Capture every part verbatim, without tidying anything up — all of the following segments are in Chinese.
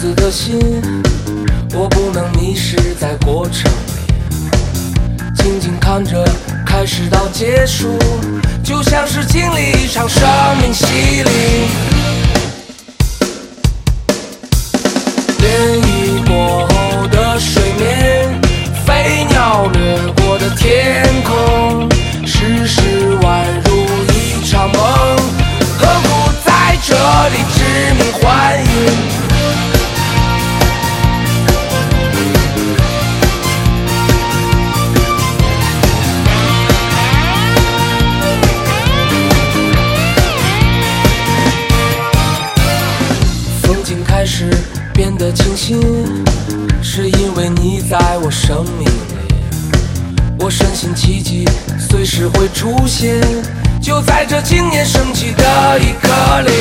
子的心，我不能迷失在过程里，静静看着开始到结束，就像是经历一场生命洗礼。涟漪过后的水面，飞鸟掠过的天空，世事宛如一场梦，何苦在这里执迷欢迎？风景开始变得清晰，是因为你在我生命里，我深信奇迹随时会出现，就在这今年升起的一颗里，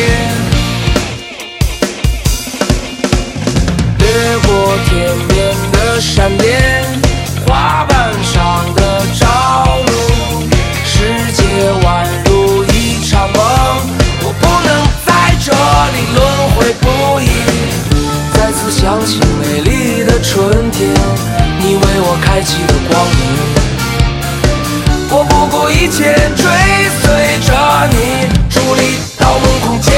掠过天边的闪电，花瓣上的朝露，世界宛如一场梦，我不能在这里轮回不已。再次想起美丽的春天，你为我开启的光明，我不顾一切追随着你，伫立盗梦空间。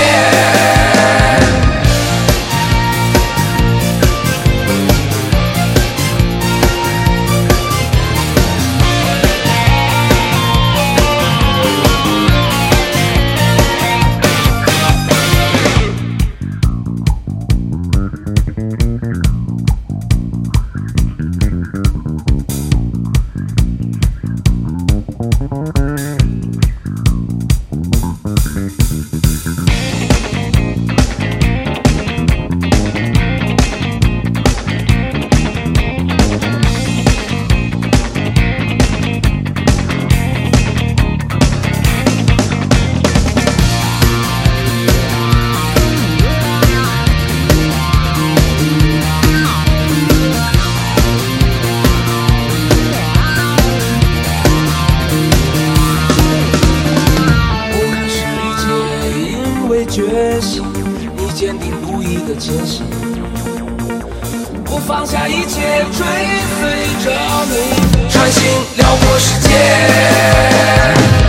决心，你坚定不移的前行，我放下一切，追随着你，穿行辽阔世界。